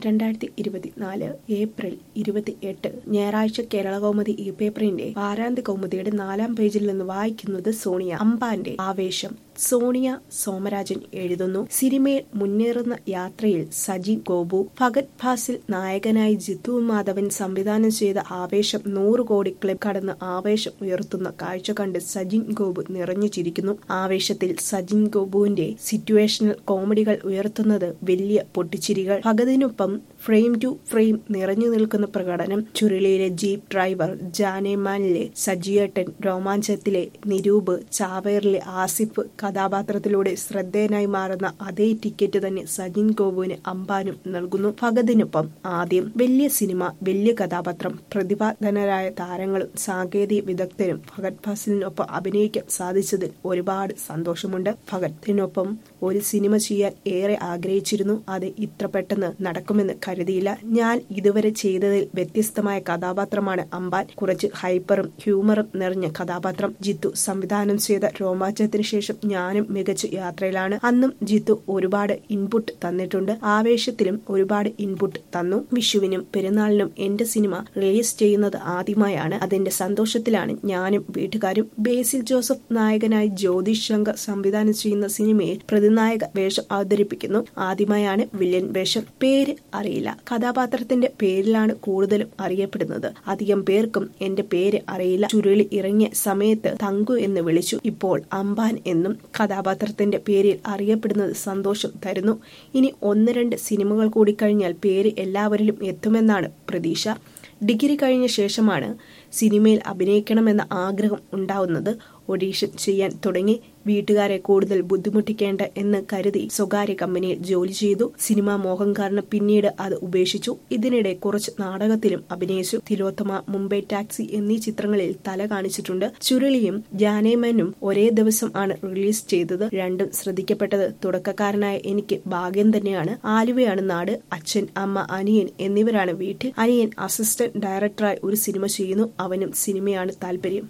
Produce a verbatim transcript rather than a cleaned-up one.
രണ്ടായിരത്തി ഇരുപത്തിനാല് ഏപ്രിൽ ഇരുപത്തി എട്ട് ഞായറാഴ്ച കേരളകൗമുദി ഈ പേപ്പറിന്റെ വാരാന്ത്യ കൗമുദിയുടെ നാലാം പേജിൽ നിന്ന് വായിക്കുന്നത് സോണിയ. അമ്പാന്റെ ആവേശം. സോണിയ സോമരാജൻ എഴുതുന്നു. സിനിമയിൽ മുന്നേറുന്ന യാത്രയിൽ സജിൻ ഗോപു. ഫഹദ് ഫാസിൽ നായകനായി ജിത്തു മാധവൻ സംവിധാനം ചെയ്ത ആവേശം നൂറ് കോടി ക്ലബ് കടന്ന് ആവേശം ഉയർത്തുന്ന കാഴ്ച കണ്ട് സജിൻ ഗോപു നിറഞ്ഞു ചിരിക്കുന്നു. ആവേശത്തിൽ സജിൻ ഗോപുവിന്റെ സിറ്റുവേഷണൽ കോമഡികൾ ഉയർത്തുന്നത് വലിയ പൊട്ടിച്ചിരികൾ. ഫഹദിനൊപ്പം ഫ്രെയിം ടു ഫ്രെയിം നിറഞ്ഞു നിൽക്കുന്ന പ്രകടനം. ചുരുളിയിലെ ജീപ്പ് ഡ്രൈവർ, ജാനേമാനിലെ സജിയേട്ടൻ, രോമാഞ്ചത്തിലെ നിരൂപ്, ചാവേറിലെ ആസിഫ് കഥാപാത്രത്തിലൂടെ ശ്രദ്ധേയനായി മാറുന്ന അതേ ടിക്കറ്റ് തന്നെ സജിൻ ഗോപുവിന് അമ്പാനും നൽകുന്നു. ഫഹദിനൊപ്പം ആദ്യം. വലിയ സിനിമ, വലിയ കഥാപാത്രം, പ്രതിഭാധനരായ താരങ്ങളും സാങ്കേതിക വിദഗ്ധരും ഫഹദ് ഫാസിലിനൊപ്പം അഭിനയിക്കാൻ സാധിച്ചതിൽ ഒരുപാട് സന്തോഷമുണ്ട്. ഫഹദിനൊപ്പം ഒരു സിനിമ ചെയ്യാൻ ഏറെ ആഗ്രഹിച്ചിരുന്നു. അത് ഇത്ര പെട്ടെന്ന് നടക്കുമെന്ന് കരുതിയില്ല. ഞാൻ ഇതുവരെ ചെയ്തതിൽ വ്യത്യസ്തമായ കഥാപാത്രമാണ് അമ്പാൻ. കുറച്ച് ഹൈപ്പറും ഹ്യൂമറും നിറഞ്ഞ കഥാപാത്രം. ജിത്തു സംവിധാനം ചെയ്ത രോമാഞ്ചത്തിന് ശേഷം ഞാനും മികച്ച യാത്രയിലാണ്. അന്നും ജിത്തു ഒരുപാട് ഇൻപുട്ട് തന്നിട്ടുണ്ട്. ആവേശത്തിലും ഒരുപാട് ഇൻപുട്ട് തന്നു. വിഷുവിനും പെരുന്നാളിനും എന്റെ സിനിമ റിലീസ് ചെയ്യുന്നത് ആദ്യമായാണ്. അതിന്റെ സന്തോഷത്തിലാണ് ഞാനും വീട്ടുകാരും. ബേസിൽ ജോസഫ് നായകനായി ജ്യോതിഷ് ശങ്കർ സംവിധാനം ചെയ്യുന്ന സിനിമയിൽ പ്രതിനായക വേഷം അവതരിപ്പിക്കുന്നു. ആദ്യമായാണ് വില്ലൻ വേഷം. പേര് അറിയില്ല. കഥാപാത്രത്തിന്റെ പേരിലാണ് കൂടുതലും അറിയപ്പെടുന്നത്. അധികം പേർക്കും എന്റെ പേര് അറിയില്ല. ചുരുളി ഇറങ്ങിയ സമയത്ത് തങ്കു എന്ന് വിളിച്ചു. ഇപ്പോൾ അമ്പാൻ എന്നും കഥാപാത്രത്തിന്റെ പേരിൽ അറിയപ്പെടുന്നത് സന്തോഷം തരുന്നു. ഇനി ഒന്ന് രണ്ട് സിനിമകൾ കൂടി കഴിഞ്ഞാൽ പേര് എല്ലാവരിലും എത്തുമെന്നാണ് പ്രതീക്ഷ. ഡിഗ്രി കഴിഞ്ഞ ശേഷമാണ് സിനിമയിൽ അഭിനയിക്കണമെന്ന ആഗ്രഹം ഉണ്ടാവുന്നത്. ഓഡീഷൻ ചെയ്യാൻ തുടങ്ങി. വീട്ടുകാരെ കൂടുതൽ ബുദ്ധിമുട്ടിക്കേണ്ട എന്ന് കരുതി സ്വകാര്യ കമ്പനിയിൽ ജോലി ചെയ്തു. സിനിമാ മോഹം കാരണം പിന്നീട് അത് ഉപേക്ഷിച്ചു. ഇതിനിടെ കുറച്ച് നാടകത്തിലും അഭിനയിച്ചു. തിലോത്തമ, മുംബൈ ടാക്സി എന്നീ ചിത്രങ്ങളിൽ തല കാണിച്ചിട്ടുണ്ട്. ചുരുളിയും ജാനേമനും ഒരേ ദിവസം ആണ് റിലീസ് ചെയ്തത്. രണ്ടും ശ്രദ്ധിക്കപ്പെട്ടത് തുടക്കക്കാരനായ എനിക്ക് ഭാഗ്യം തന്നെയാണ്. ആലുവയാണ് നാട്. അച്ഛൻ, അമ്മ, അനിയൻ എന്നിവരാണ് വീട്ടിൽ. അനിയൻ അസിസ്റ്റന്റ് ഡയറക്ടറായി ഒരു സിനിമ ചെയ്യുന്നു. അവനും സിനിമയാണ് താല്പര്യം.